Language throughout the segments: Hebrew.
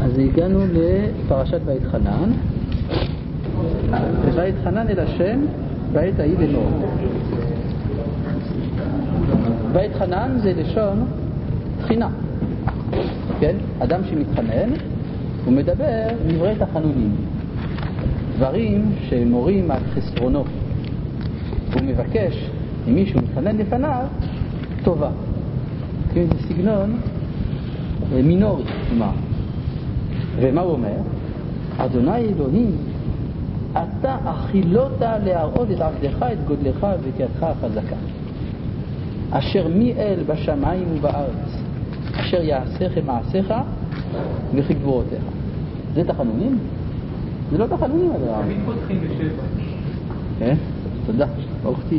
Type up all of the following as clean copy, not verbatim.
אז הגענו לפרשת בית חנן. ובית חנן אל השם בית ההיא לאמור. בית חנן זה לשון תחינה, כן? אדם שמתחנן הוא מדבר דברי תחנונים, דברים שמורים על חסרונו. הוא מבקש אם מישהו מתחנן לפניו טובה, כן? זה סגנון מינורי, כלומר. ומה הוא אומר? אדוני אלוהים, אתה אכילות להראות את עבדך, את גודלך וביתך החזקה, אשר מיאל בשמיים ובארץ, אשר יעשיך מעשיך וכי גבורותיך. זה תחנונים? זה לא תחנונים הדבר. תמיד פותחים בשבע. כן? תודה, ברוך תהיה.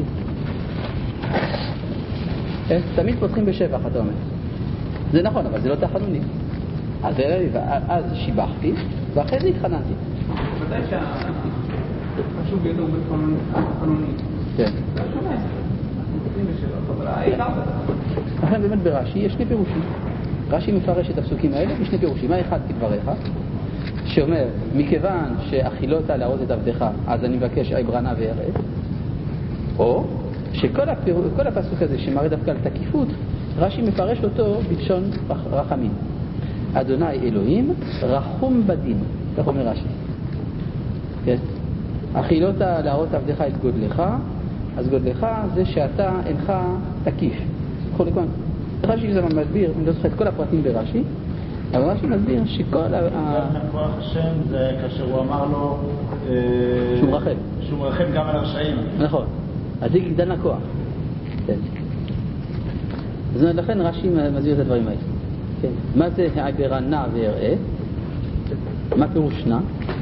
כן? תמיד פותחים בשבח, אתה אומר. זה נכון, אבל זה לא תחנונים. אז שיבחתי ואחרי זה התחננתי. ודאי שהחשוב ביותר בתחנונים. כן. זה שונה. אנחנו פותחים בשבח, אבל העיקר זה. לכן באמת ברש"י יש שני פירושים. רש"י מפרש את הפסוקים האלה בשני פירושים. האחד כדבריך, שאומר מכיוון שאכילות להראות את עבדך אז אני מבקש עברנה ויראה, או שכל הפסוק הזה שמראה דווקא על תקיפות, רש"י מפרש אותו בלשון רחמים. אדוני אלוהים רחום בדין, כך אומר רש"י. כן? אכילות להראות עבדך את גודלך, אז גודלך זה שאתה אינך תקיף. רש"י זה מסביר, אני לא זוכר את כל הפרטים ברש"י, אבל רש"י מסביר שכל כוח השם זה כאשר הוא אמר לו שהוא מרחם גם על הרשעים. נכון, אז זה גדל הכוח. כן. אז לכן רש"י מסביר את הדברים האלה. כן. מה זה העברה נע ויראה? מה פירוש נע?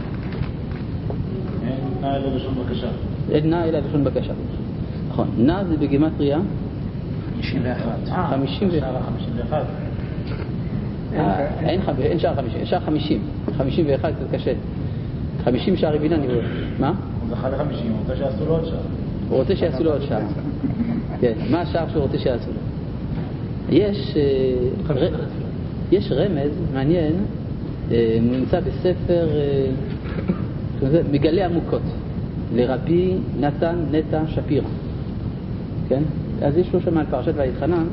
נע אלא לשון בקשה. נע אלא לשון בקשה. נכון, נע זה בגימטריה 51. 51. אין שער 50, שער 50. 51 קצת קשה. 50 שער רבינה נראה. מה? הוא זכה ל-50, הוא רוצה שיעשו לו עוד שער. הוא רוצה שיעשו לו עוד שער. כן, מה השער שהוא רוצה שיעשו לו? יש רמז מעניין, נמצא בספר מגלה עמוקות לרבי נתן נטע שפירא. כן? אז יש לו שם על פרשת בית חנן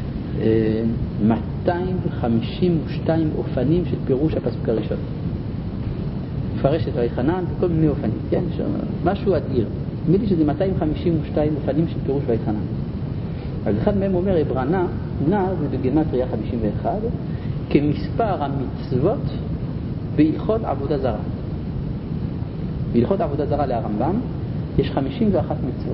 252 אופנים של פירוש הפסוק הראשון. מפרש את בית חנן בכל מיני אופנים, כן? משהו אדיר. נדמה לי שזה 252 אופנים של פירוש בית חנן. אז אחד מהם אומר עברנה, נע זה בגימטריה 51, כמספר המצוות בהלכות עבודה זרה. בהלכות עבודה זרה להרמב"ם יש 51 מצוות.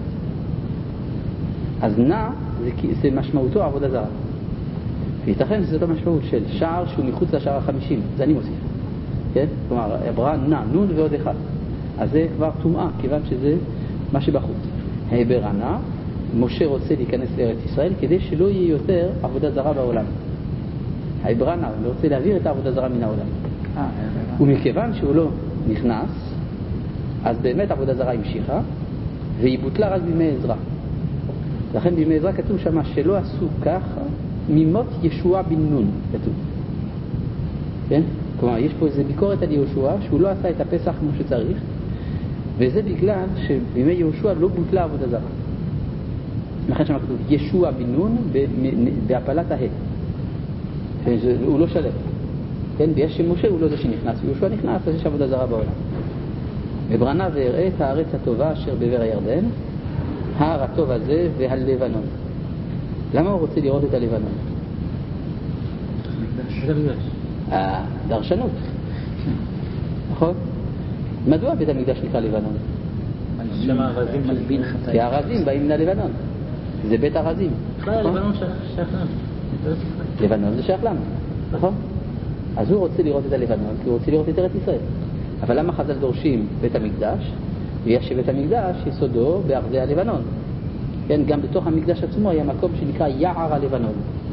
אז נע זה משמעותו עבודה זרה. וייתכן שזו לא משמעות של שער שהוא מחוץ לשער ה-50, זה אני מוסיף. כן? כלומר, עברה נע, נון ועוד אחד. אז זה כבר טומאה, כיוון שזה מה שבחוץ. העברה נע, משה רוצה להיכנס לארץ ישראל כדי שלא יהיה יותר עבודה זרה בעולם. העברה נע, הוא רוצה להעביר את העבודה זרה מן העולם. ומכיוון שהוא לא נכנס, אז באמת עבודה זרה המשיכה, והיא בוטלה רק בימי עזרא. לכן בימי עזרא כתוב שמה שלא עשו כך ממות ישוע בן נון, כתוב. כן? כלומר, יש פה איזו ביקורת על יהושע שהוא לא עשה את הפסח כמו שצריך, וזה בגלל שבימי יהושע לא בוטלה עבודה זרה. לכן שמה כתוב ישוע בן נון בהפלת ההא. הוא לא שלם. כן? בגלל שמשה הוא לא זה שנכנס, יהושע נכנס, אז יש עבודה זרה בעולם. עברנה ויראה את הארץ הטובה אשר בעבר הירדן, ההר הטוב הזה והלבנון. למה הוא רוצה לראות את הלבנון? דרשנות. נכון? מדוע בית המקדש נקרא לבנון? שם הארזים מלבין חטאים. כי הארזים באים ללבנון. זה בית ארזים. לבנון שייך לנו. לבנון זה שייך לנו. נכון? אז הוא רוצה לראות את הלבנון כי הוא רוצה לראות את ארץ ישראל. אבל למה חז"ל דורשים בית המקדש? בגלל שבית המקדש יסודו בארזי הלבנון. כן, גם בתוך המקדש עצמו היה מקום שנקרא יער הלבנון.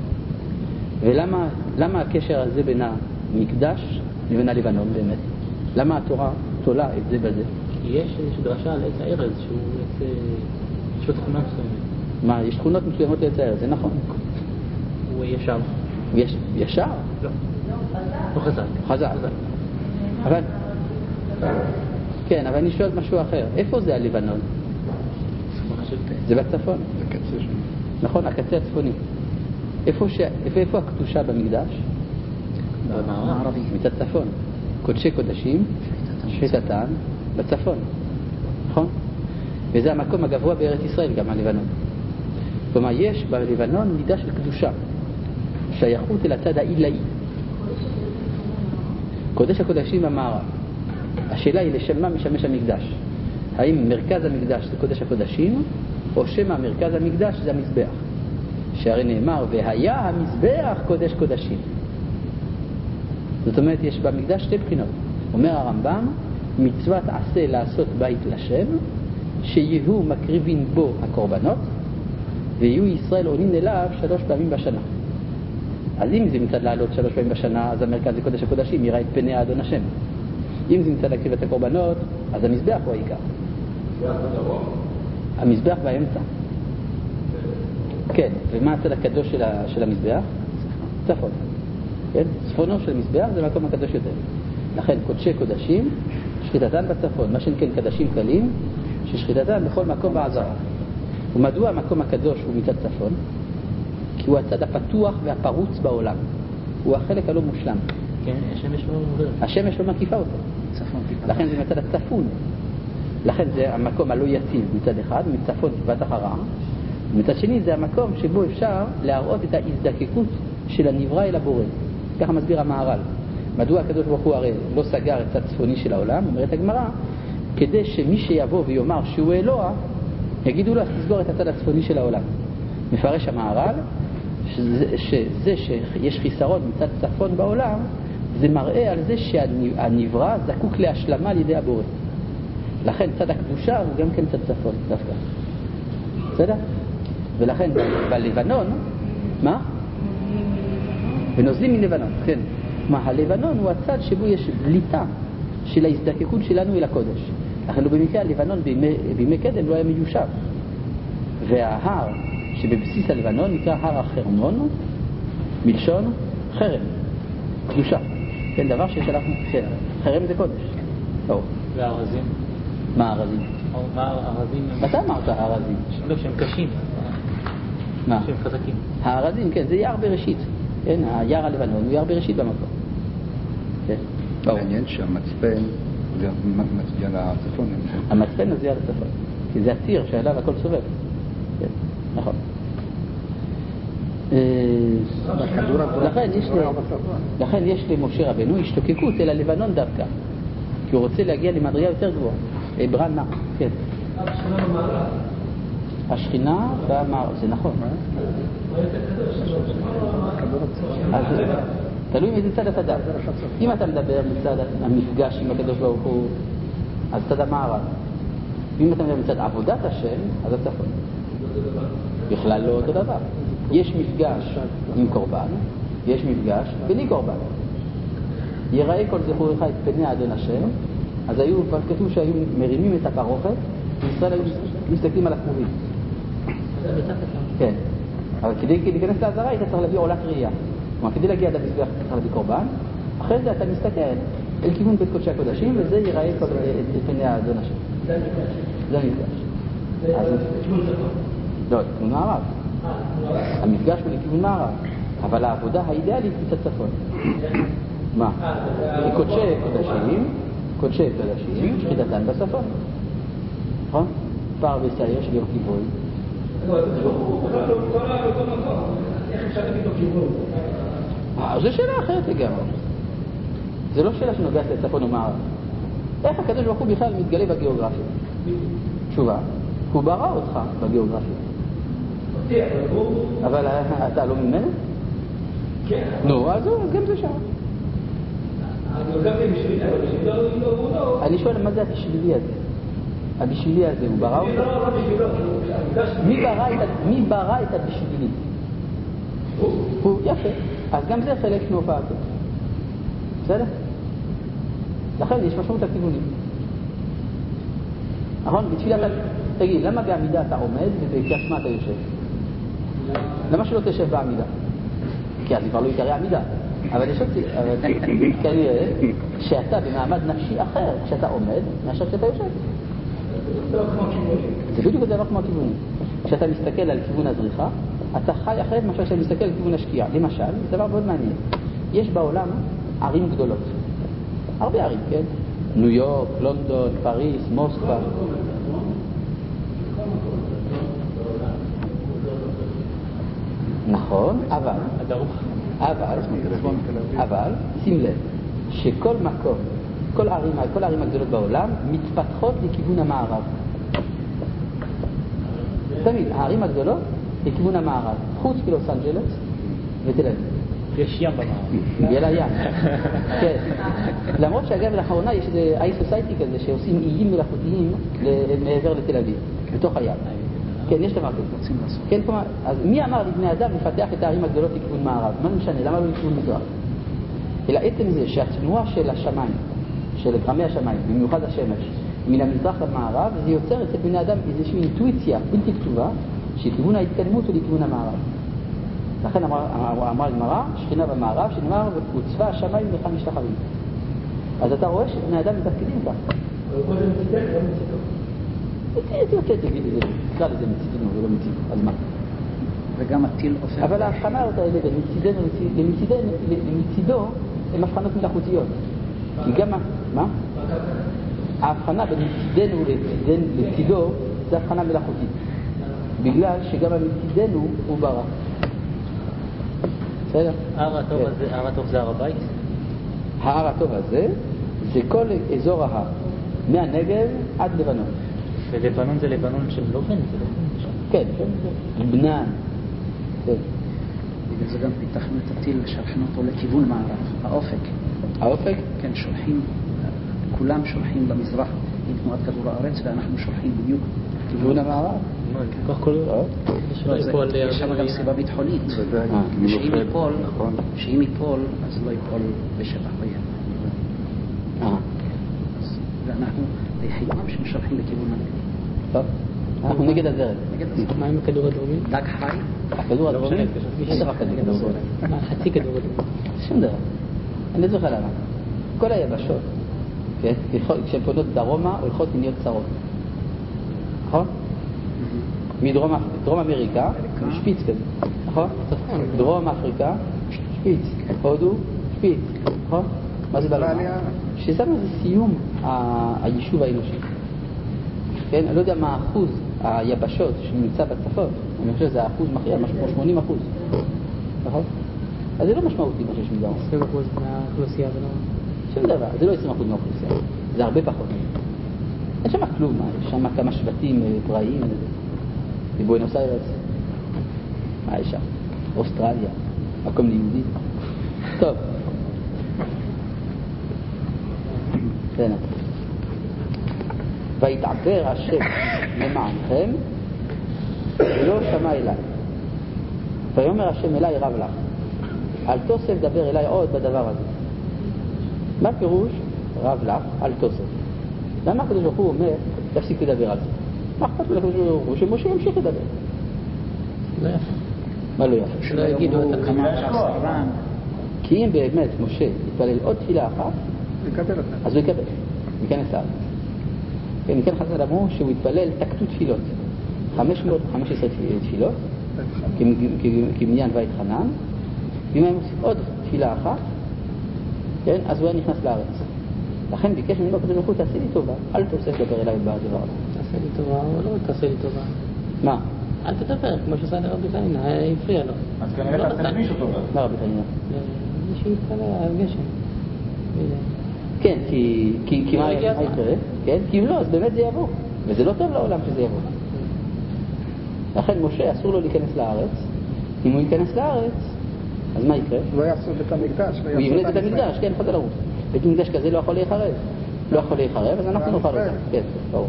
ולמה הקשר הזה בין המקדש לבין הלבנון באמת? למה התורה תולה את זה בזה? יש דרשה על עץ הארז שהוא יש לו תכונות מסוימת. מה, יש תכונות מסוימות לעץ הארז, זה נכון. הוא ישר. ישר? לא. הוא חזר. אבל כן, אבל אני שואל משהו אחר. איפה זה הלבנון? זה בצפון. נכון, הקצה הצפוני. איפה הקדושה במקדש? במערבי. מצד צפון. קודשי קודשים, שחיטתן, בצפון. נכון? וזה המקום הגבוה בארץ ישראל, גם הלבנון. כלומר, יש בלבנון מידה של קדושה, שייכות אל הצד העילאי. קודש הקודשים במערב. השאלה היא לשם מה משמש המקדש. האם מרכז המקדש זה קודש הקודשים, או שמא מרכז המקדש זה המזבח? שהרי נאמר, והיה המזבח קודש קודשים. זאת אומרת, יש במקדש שתי בחינות. אומר הרמב"ם, מצוות עשה לעשות בית לשם, שיהיו מקריבים בו הקורבנות, ויהיו ישראל עונים אליו 3 פעמים בשנה. אז אם זה מצד לעלות 3 פעמים בשנה, אז המרכז זה קודש הקודשים, יראה את פני האדון השם. אם זה מצד להקריב את הקורבנות, אז המזבח הוא העיקר. המזבח באמצע. כן, ומה הצד הקדוש של המזבח? צפון. כן? צפונו של המזבח זה מקום הקדוש יותר. לכן קודשי קודשים, שחיטתן בצפון. מה שכן קדשים קלים, ששחיטתן בכל מקום בעזרה. ומדוע המקום הקדוש הוא מצד צפון? כי הוא הצד הפתוח והפרוץ בעולם. הוא החלק הלא מושלם. כן, השמש לא מקיפה אותו. לכן זה מצד הצפון. לכן זה המקום הלא יציב מצד אחד, מצפון טיפת החרה. ומצד שני זה המקום שבו אפשר להראות את ההזדקקות של הנברא אל הבורא. ככה מסביר המהר"ל. מדוע הקדוש ברוך הוא הרי לא סגר את הצד צפוני של העולם, אומרת הגמרא, כדי שמי שיבוא ויאמר שהוא אלוה, יגידו לו, אז תסגור את הצד הצפוני של העולם. מפרש המהר"ל, שזה שיש חיסרון מצד צפון בעולם, זה מראה על זה שהנברא זקוק להשלמה על ידי הבורא. לכן צד הקדושה הוא גם כן צד צפון דווקא. בסדר? ולכן בלבנון, מה? ונוזלים מלבנון, כן. מה, הלבנון הוא הצד שבו יש בליטה של ההזדקקות שלנו אל הקודש. לכן במקרה הלבנון בימי קדם לא היה מיושב. וההר שבבסיס הלבנון נקרא הר החרמון, מלשון חרם, קדושה. כן, דבר ששלחנו, כן, חרם זה קודש. והארזים? מה הארזים? הארזים... אתה אמרת הארזים. לא, שהם קשים. מה? שהם חזקים. הארזים, כן, זה יער בראשית. כן, היער הלבנון הוא יער בראשית במקום. כן. מעניין שהמצפן זה מצביע לצפון. המצפן מצביע לצפון. כי זה הציר שעליו הכל סובב. כן, נכון. לכן יש למשה רבנו השתוקקות אל הלבנון דווקא, כי הוא רוצה להגיע למדרגה יותר גבוהה. ברנה, כן. השכינה במערב, זה נכון. אז תלוי מאיזה צד אתה דע. אם אתה מדבר מצד המפגש עם הקדוש ברוך הוא, אז צד המערב. אם אתה מדבר מצד עבודת השם, אז הצפון. בכלל לא אותו דבר. יש מפגש עם קורבן, יש מפגש בלי קורבן. יראה כל זכורך את פני האדון השם, אז כתוב שהיו מרימים את הפרוכת, וישראל היו מסתכלים על הכרובים. כן. אבל כדי להיכנס לעזרה היית צריך להביא עולת ראייה. כלומר, כדי להגיע עד המזבח אתה צריך להביא קורבן, אחרי זה אתה מסתכל אל כיוון בית קודשי הקודשים, וזה יראה את פני האדון השם. זה המפגש. לא, לכיוון מערב. המפגש הוא לכיוון מערב, אבל העבודה האידיאלית היא מצד צפון. מה? קודשי קודשים, שחיטתן בצפון. נכון? פר ושעיר של יום כיפורים. זו שאלה אחרת לגמרי. זה לא שאלה שנוגעת לצפון ומערב. איך הקדוש ברוך הוא בכלל מתגלה בגיאוגרפיה? תשובה, הוא ברא אותך בגיאוגרפיה. אבל אתה לא ממנו? כן. נו, אז גם זה שם. אני שואל מה זה הבשבילי הזה? הבשבילי הזה, הוא ברא אותך? מי ברא את הבשבילי? הוא, יפה. אז גם זה חלק מהופעתו. בסדר? לכן יש משמעות הכיוונים. נכון? בתפילה אתה... תגיד, למה בעמידה אתה עומד ובקריאת שמע אתה יושב? למה שלא תשב בעמידה? כי אז כבר לא יקרא עמידה. אבל יש אותי, כנראה שאתה במעמד נפשי אחר כשאתה עומד מאשר כשאתה יושב. זה בדיוק דבר כמו הכיוונים. כשאתה מסתכל על כיוון הזריחה, אתה חי אחרת מאשר כשאתה מסתכל על כיוון השקיעה. למשל, זה דבר מאוד מעניין. יש בעולם ערים גדולות. הרבה ערים, כן? ניו יורק, לונדון, פריס, מוסקבה. נכון, אבל, שים לב, שכל מקום, כל הערים הגדולות בעולם מתפתחות לכיוון המערב. תמיד, הערים הגדולות לכיוון המערב, חוץ מלוס אנג'לס ותל אביב. יש ים במערב. יהיה לה ים. כן. למרות שאגב לאחרונה יש איזה איי סוסייטי כזה שעושים איים מלאכותיים מעבר לתל אביב, בתוך הים. כן, יש דבר כזה. כן, כלומר, אז מי אמר לבני אדם לפתח את הערים הגדולות לכיוון מערב? מה משנה? למה לא לכיוון מזרח? אלא עצם זה שהתנועה של השמיים, של גרמי השמיים, במיוחד השמש, מן המזרח למערב, זה יוצר אצל בני אדם איזושהי אינטואיציה בלתי כתובה, שכיוון ההתקדמות הוא לכיוון המערב. לכן אמרה הגמרא, שכינה במערב, שנאמר, וצבא השמיים לך משתחווים. אז אתה רואה שבני אדם מתפקדים כך. אבל כל זה מצידך, לא מצידו. תגיד את זה, תקרא לזה מצידנו ולא מצידו, אז מה? וגם הטיל עושה... אבל ההבחנות האלה למצידו הן הבחנות מלאכותיות. כי גם... מה? ההבחנה בין מצידנו לצידו זה הבחנה מלאכותית. בגלל שגם מצידנו הוא ברא. בסדר? הר הטוב זה הר הבית? ההר הטוב הזה זה כל אזור ההר, מהנגב עד לבנון. ולבנון זה לבנון של לובן? כן, לבנן. כן. בגלל זה גם פיתחנו את הטיל, שלחנו אותו לכיוון מערב, האופק. כן, שולחים, כולם שולחים במזרח עם תנועת כדור הארץ, ואנחנו שולחים בדיוק כיוון המערב. יש שם גם סיבה ביטחונית, שאם ייפול אז לא ייפול בשטח בים. ואנחנו היחידים שמשלחים לכיוון הנגב. טוב, אנחנו נגד הזרם. מה עם הכדור הדרומי? דג חי? הכדור הדרומי? אין דבר כזה כדור הדרומי. חצי כדור הדרומי. שום דבר. אני לא זוכר למה. כל היבשות, כשהן פונות דרומה, הולכות מניות צרות. נכון? מדרום אמריקה, שפיץ כזה, נכון? דרום אפריקה, שפיץ. הודו, שפיץ, נכון? מה זה בא לומר? שזה סיום היישוב האנושי. כן? אני לא יודע מה האחוז היבשות שנמצא בצפון, אני חושב שזה האחוז מכריע, משהו כמו 80%. נכון? אז זה לא משמעותי מה שיש מדרום. 20% מהאוכלוסייה ולא... שום דבר, זה לא 20% מהאוכלוסייה, זה הרבה פחות. אין שם כלום, יש שם כמה שבטים פראיים, בבואנוס איירס, מה יש שם? אוסטרליה, מקום ליהודי. טוב. בסדר. ויתעבר השם למענכם ולא שמע אליי. ויאמר השם אליי רב לך. אל תוסף דבר אליי עוד בדבר הזה. מה פירוש רב לך אל תוסף? למה הקדוש ברוך הוא אומר תפסיק לדבר על זה? מה אכפת לו לקדוש ברוך הוא שמשה ימשיך לדבר? לא יפה. מה לא יפה? שלא יגידו את כמה כי אם באמת משה יתפלל עוד תפילה אחת, אז הוא יקבל, ייכנס לארץ. כן, מכאן חז"ל אמרו שהוא יתפלל תקתו תפילות, 515 תפילות, כמניין בית חנן, ואם הם עושים עוד תפילה אחת, כן, אז הוא היה נכנס לארץ. לכן ביקש ממנו הקדוש ברוך הוא, תעשה לי טובה, אל תוסף לדבר אליי בדבר הזה. תעשה לי טובה, או לא תעשה לי טובה. מה? אל תדבר, כמו שעשה לרבי חנינא, הפריע לו. אז כנראה תעשה למישהו טובה. מה רבי חנינא? מישהו יתפלל על גשם. כן, כי מה יקרה? כן, כי אם לא, אז באמת זה יבוא. וזה לא טוב לעולם שזה יבוא. לכן משה אסור לו להיכנס לארץ. אם הוא ייכנס לארץ, אז מה יקרה? לא יעשו בית המקדש. הוא יבנה את המקדש, כן, חז"ל אמרו. בית המקדש כזה לא יכול להיחרב. לא יכול להיחרב, אז אנחנו נוכל אותם. כן, ברור.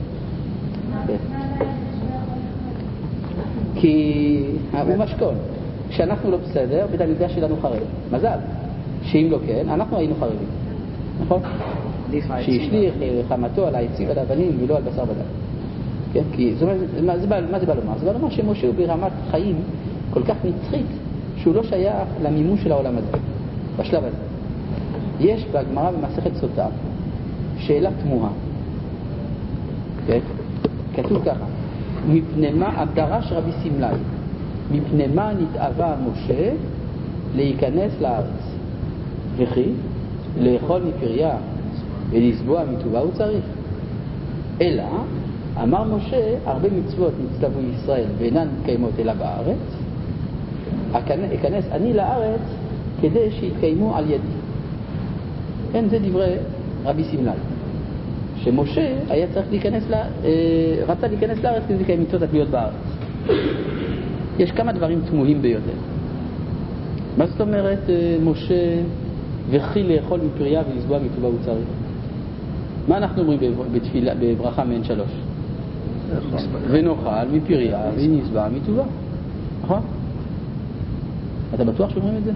כי הוא משכון. כשאנחנו לא בסדר, בית המקדש שלנו חרב. מזל. שאם לא כן, אנחנו היינו חרבים. נכון? שהשליך חמתו על העצים ועל האבנים ולא על בשר ודם. כן? כי מה זה בא לומר? זה בא לומר שמשה הוא ברמת חיים כל כך נצחית שהוא לא שייך למימוש של העולם הזה. בשלב הזה. יש בגמרא במסכת סוטה שאלה תמוהה. כן? כתוב ככה, מפני מה, דרש רבי סמלי, מפני מה נתאווה משה להיכנס לארץ? וכי לאכול מפריה ולסבוע מטובה הוא צריך. אלא, אמר משה, הרבה מצוות נצטוו ישראל ואינן מתקיימות אלא בארץ, אכנס אני לארץ כדי שיתקיימו על ידי. כן, זה דברי רבי סמלי. שמשה היה צריך רצה להיכנס לארץ כדי לקיים מצוות התלויות בארץ. יש כמה דברים תמוהים ביותר. מה זאת אומרת משה וכי לאכול מפריה ולסבוע מטובה הוא צריך? מה אנחנו אומרים בתפילה, בברכה מעין 3? ונאכל מפריה ונסבע מטובה. נכון? אתה בטוח שאומרים את זה?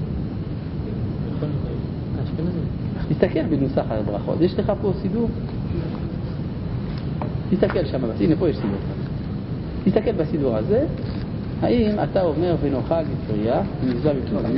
תסתכל בנוסח הברכות, יש לך פה סידור? תסתכל שם, הנה פה יש סידור. תסתכל בסידור הזה, האם אתה אומר ונאכל מפריה ונסבע מטובה?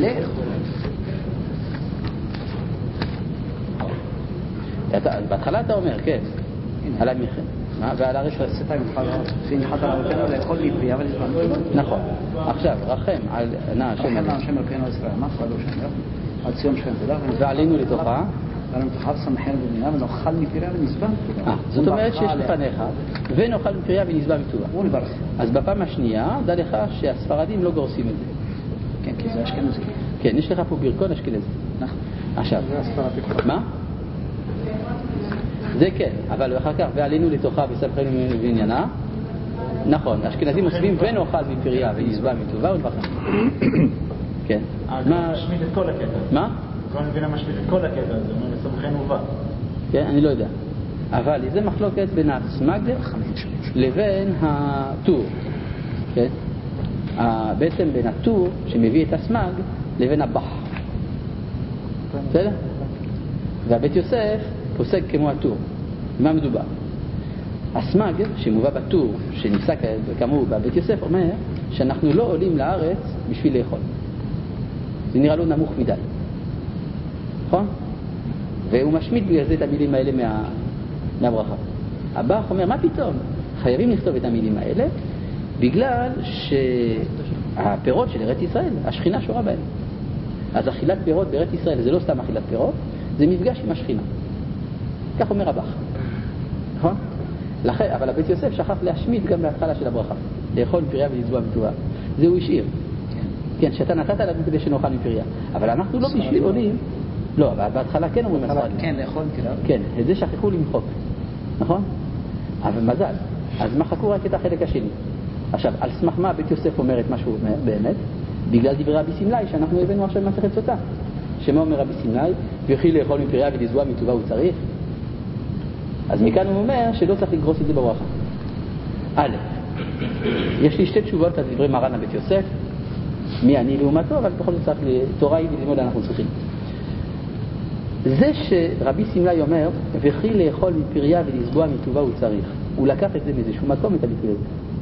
בהתחלה אתה אומר, כן, על המחם. ועל הרשת שינחת על אבותינו לאכול מפריה ולסבוע מטובה. נכון. עכשיו, רחם על נא השם אלוקינו ישראל, מה פועלו שם? על ציון שם תודה. ועלינו לתוכה. ועלינו לתוכה ושמחנו במינה ונאכל מפריה ונסבע מטובה. זאת אומרת שיש לפניך ונאכל מפריה ונסבע מטובה. אז בפעם השנייה, דע לך שהספרדים לא גורסים את זה. כן, כי זה אשכנזי. כן, יש לך פה ברכון אשכנזי. נכון. עכשיו, מה? זה כן, אבל אחר כך ועלינו לתוכה ושמחנו בעניינה. נכון, אשכנזים מוסיפים ונאכל מפריה ונסבע מטובה ונברכם. כן. מה משמיד את כל הקטע? מה? לא מבין המשמיד את כל הקטע הזה, אומר ושמחנו ובא. כן, אני לא יודע. אבל זה מחלוקת בין הסמג לבין הטור. כן? בעצם בין הטור שמביא את הסמג לבין הבח. בסדר? והבית יוסף פוסק כמו הטור. מה מדובר? הסמג שמובא בטור שנפסק כאמור בבית יוסף אומר שאנחנו לא עולים לארץ בשביל לאכול. זה נראה לו נמוך מדי. נכון? והוא משמיט בגלל זה את המילים האלה מהברכה. הבח אומר, מה פתאום? חייבים לכתוב את המילים האלה בגלל שהפירות של ארץ ישראל, השכינה שורה בהם. אז אכילת פירות בארץ ישראל זה לא סתם אכילת פירות, זה מפגש עם השכינה. כך אומר הבח. נכון? אבל הבית יוסף שכח להשמיט גם בהתחלה של הברכה. לאכול מפריה ולסבוע מטובה. זה הוא השאיר. כן, שאתה נתת לנו כדי שנאכל מפריה. אבל אנחנו לא בשביל עולים. לא, אבל בהתחלה כן אומרים הספרדים. כן, לאכול מפריה. כן, את זה שכחו למחוק. נכון? אבל מזל. אז מחקו רק את החלק השני. עכשיו, על סמך מה בית יוסף אומר את מה שהוא אומר באמת? בגלל דברי רבי סמלי שאנחנו הבאנו עכשיו במסכת סוטה. שמה אומר רבי סמלי? וכי לאכול מפריה ולסבוע מטובה הוא צריך? אז מכאן הוא אומר שלא צריך לגרוס את זה בברכה. א', יש לי שתי תשובות על דברי מרן הבית יוסף, מי אני לעומתו, אבל בכל זאת צריך תורה היא וללמוד אנחנו צריכים. זה שרבי סמלי אומר, וכי לאכול מפריה ולסבוע מטובה הוא צריך, הוא לקח את זה מאיזשהו מקום את הביטוי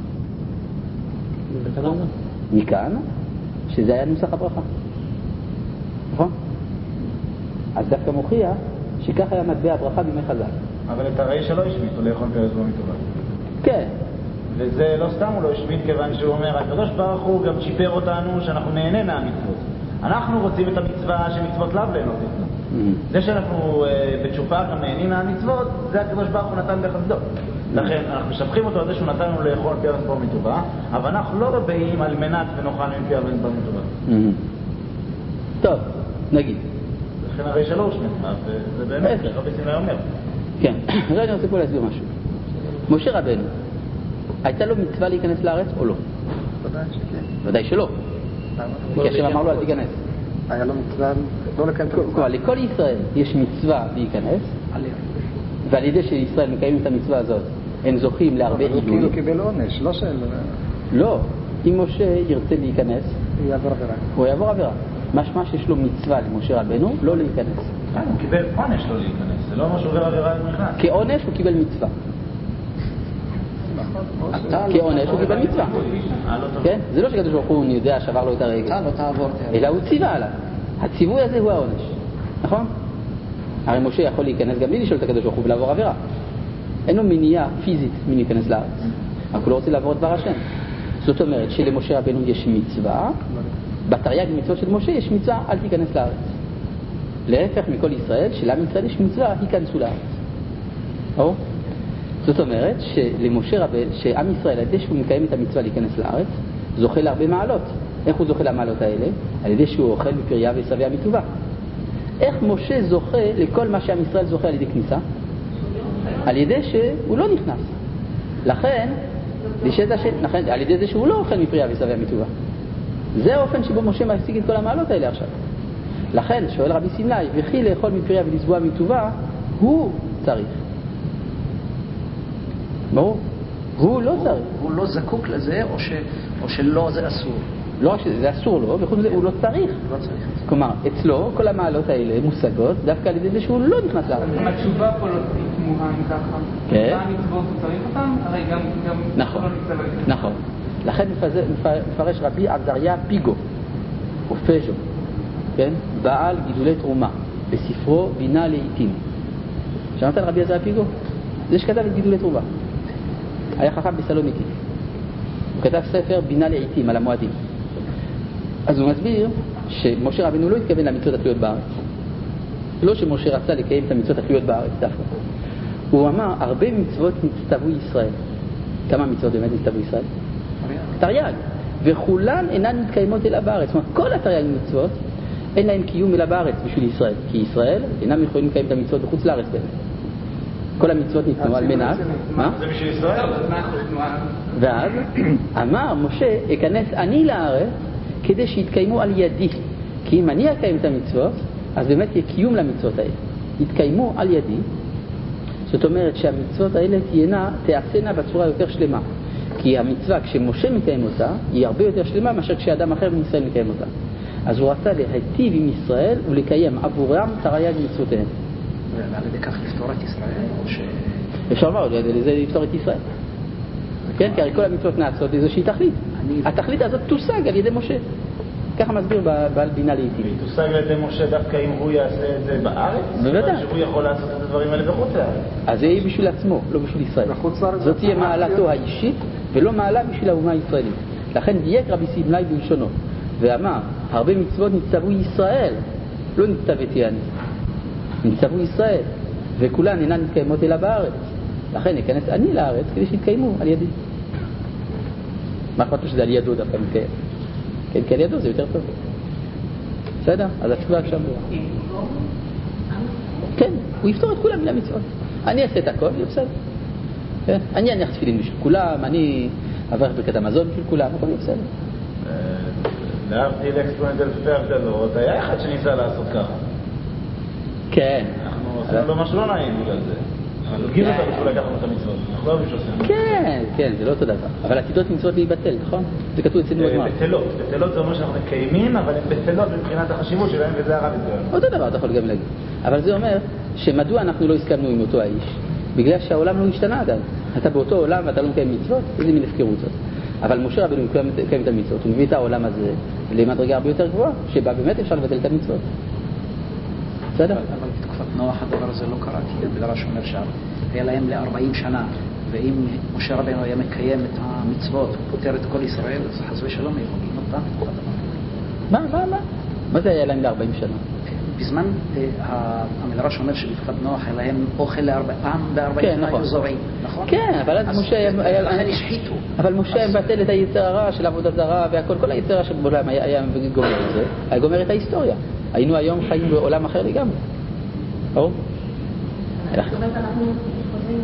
הזה. מכאן, שזה היה נוסח הברכה. נכון? אז דווקא מוכיח שכך היה מטבע הברכה בימי חז"ל. אבל את הרי שלא השמיטו לאכול פריה ולסבוע מטובה. כן. וזה לא סתם הוא לא השמיט, כיוון שהוא אומר, הקדוש ברוך הוא גם שיפר אותנו שאנחנו נהנה מהמצוות. אנחנו רוצים את המצווה שמצוות לאו ליהנות איתנו. זה שאנחנו בתשופה גם נהנים מהמצוות, זה הקדוש ברוך הוא נתן בחסדו. לכן אנחנו משבחים אותו על זה שהוא נתן לנו לאכול פריה ולסבוע מטובה, אבל אנחנו לא באים על מנת ונאכל מפריה ולסבוע מטובה. טוב, נגיד. לכן הרי שלא השמיט, זה באמת, רבי סמלי אומר. כן, אני רוצה פה להסביר משהו. משה רבנו, הייתה לו מצווה להיכנס לארץ או לא? ודאי שכן. ודאי שלא. כי השם אמר לו אל תיכנס. היה לו מצווה לא לקיים את המצווה. כלומר, לכל ישראל יש מצווה להיכנס, ועל ידי שישראל מקיימים את המצווה הזאת, הם זוכים להרבה עידוד. הוא כאילו קיבל עונש, לא של... לא, אם משה ירצה להיכנס, הוא יעבור עבירה. הוא יעבור עבירה. משמע שיש לו מצווה למשה רבנו לא להיכנס. הוא קיבל עונש לא להיכנס, זה לא אומר שהוא עובר עבירה נכנס. כעונש הוא קיבל מצווה. כעונש הוא קיבל מצווה. כן? זה לא שקדוש ברוך הוא יודע שבר לו את הרגל. אלא הוא ציווה עליו. הציווי הזה הוא העונש, נכון? הרי משה יכול להיכנס גם בלי לשאול את הקדוש ברוך הוא ולעבור עבירה. אין לו מניעה פיזית מלהיכנס לארץ, אבל הוא לא רוצה לעבור את דבר השם. זאת אומרת שלמשה רבנו יש מצווה, בתרי"ג מצוות של משה יש מצווה, אל תיכנס לארץ. להפך מכל ישראל, שלעם ישראל יש מצווה, היכנסו לארץ. או? זאת אומרת שלמשה רבנו, שעם ישראל, על ידי שהוא מקיים את המצווה להיכנס לארץ, זוכה להרבה מעלות. איך הוא זוכה למעלות האלה? על ידי שהוא אוכל מפריה ושבע מטובה. איך משה זוכה לכל מה שעם ישראל זוכה על ידי כניסה? על ידי שהוא לא נכנס. לכן, על ידי זה שהוא לא אוכל מפריה ושבע מטובה. זה האופן שבו משה משיג את כל המעלות האלה עכשיו. לכן, שואל רבי סמלי, וכי לאכול מפריה ולשבוע מטובה, הוא צריך. ברור? הוא לא צריך. הוא לא זקוק לזה, או שלא זה אסור? לא רק שזה אסור לו, וחוץ מזה הוא לא צריך. כלומר, אצלו כל המעלות האלה מושגות דווקא על ידי זה שהוא לא נכנס לארץ. התשובה פה לא תמוהה אם ככה. כן. מה המצוות הוא צריך אותם? הרי גם נכון, נכון. לכן מפרש רבי עזריה פיגו, או פז'ו, כן? בעל גידולי תרומה, בספרו בינה לעיתים. שמעת על רבי עזריה פיגו? זה שכתב את גידולי תרומה. היה חכם בסלוניקי. הוא כתב ספר בינה לעיתים על המועדים. אז הוא מסביר שמשה רבנו לא התכוון למצוות התלויות בארץ. לא שמשה רצה לקיים את המצוות התלויות בארץ דווקא. הוא אמר, הרבה מצוות נצטוו ישראל. כמה מצוות באמת נצטוו ישראל? תרי"ג. וכולן אינן מתקיימות אלא בארץ. זאת אומרת, כל התרי"ג מצוות אין להם קיום אלא בארץ בשביל ישראל. כי ישראל אינם יכולים לקיים את המצוות בחוץ לארץ באמת. כל המצוות ניתנו על מנת. מה? זה בשביל ישראל? ואז אמר משה, אכנס אני לארץ כדי שיתקיימו על ידי. כי אם אני אקיים את המצוות, אז באמת יהיה קיום למצוות האלה. יתקיימו על ידי. זאת אומרת שהמצוות האלה תעשינה בצורה יותר שלמה. כי המצווה, כשמשה מקיים אותה, היא הרבה יותר שלמה מאשר כשאדם אחר מישראל מקיים אותה. אז הוא רצה להיטיב עם ישראל ולקיים עבורם תרי"ג מצוותיהם. ועל ידי כך לפתור את ישראל? אפשר לומר, לזה לפתור את ישראל. כן, כי הרי כל המצוות נעשות איזושהי תכלית. התכלית הזאת תושג על ידי משה. ככה מסביר בעל בינה לעיתים. והיא תושג על ידי משה דווקא אם הוא יעשה את זה בארץ? בוודאי. שהוא יכול לעשות את הדברים האלה בחוץ לארץ. אז זה יהיה בשביל עצמו, לא בשביל ישראל. זאת תהיה מעלתו האישית ולא מעלה בשביל האומה הישראלית. לכן דייק רבי סמלי בלשונו ואמר, הרבה מצוות נצטוו ישראל, לא נצטוויתי אני. נצטוו ישראל, וכולן אינן מתקיימות אלא בארץ. לכן אכנס אני לארץ כדי שיתקיימו על ידי. מה אכפת לו שזה על ידו דווקא מתקיים? כן, כי על ידו זה יותר טוב. בסדר? אז התשובה עכשיו ברורה. כן, הוא יפתור את כולם מן המצוות. אני אעשה את הכל, זה בסדר. כן? אני אניח תפילין בשביל כולם, אני אברך ברכת המזון בשביל כולם, הכל בסדר. להבדיל אקספוננט אלפי הבדלות, היה אחד שניסה לעשות ככה. כן. אנחנו עושים לו משהו לא נעים בגלל זה. אבל הוא גיל אותנו שהוא לקח לנו את המצוות. אנחנו לא אוהבים שעושים. כן, כן, זה לא אותו דבר. אבל עתידות מצוות להיבטל, נכון? זה כתוב אצלנו בגמרא. בטלות. בטלות זה אומר שאנחנו מקיימים, אבל הן בטלות מבחינת החשיבות שלהם, וזה הרב אצלנו. אותו דבר אתה יכול גם להגיד. אבל זה אומר שמדוע אנחנו לא הסכמנו עם אותו האיש? בגלל שהעולם לא השתנה עדיין. אתה באותו עולם ואתה לא מקיים מצוות, איזה מין הפקרות זאת. אבל משה רבנו מקיים את המצוות, הוא מביא את העולם הזה למדרגה הרבה יותר גבוהה, שבה באמת אפשר לבטל את המצוות. בסדר? אבל בתקופת נוח הדבר הזה לא קרה, כי המדרש אומר שהיה להם ל-40 שנה, ואם משה רבנו היה מקיים את המצוות, פותר את כל ישראל, אז חס ושלום יכולים אותם בתקופת הדבר. מה זה היה להם ל-40 שנה? בזמן, המדרש אומר שבתקופת נוח היה להם אוכל פעם ב-40 שנה היו זורעים, נכון? כן, אבל אז משה לכן השחיתו. אבל משה מבטל את היצר הרע של עבודת זרה והכל, כל היצר הרע שבעולם היה גומר את זה, היה גומר את ההיסטוריה. היינו היום חיים בעולם אחר לגמרי. ברור? זאת אומרת, אנחנו חוזרים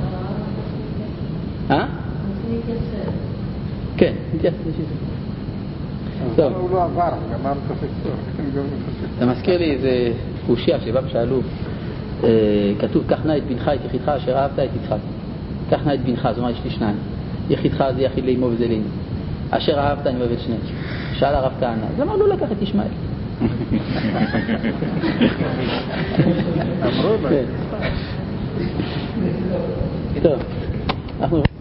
כן, נתייחס לשיטה. טוב. הוא לא עבר, גמר את הספר. אתה מזכיר לי איזה קושיה שבה שאלו, כתוב, קח נא את בנך, את יחידך, אשר אהבת את יצחק. קח נא את בנך, זאת אומרת, יש לי שניים. יחידך זה יחיד לאמו וזה לאמו. אשר אהבת אני אוהב את שניהם. שאל הרב כהנא, אז למה לא לקח את ישמעאל? אמרו לו. טוב, אנחנו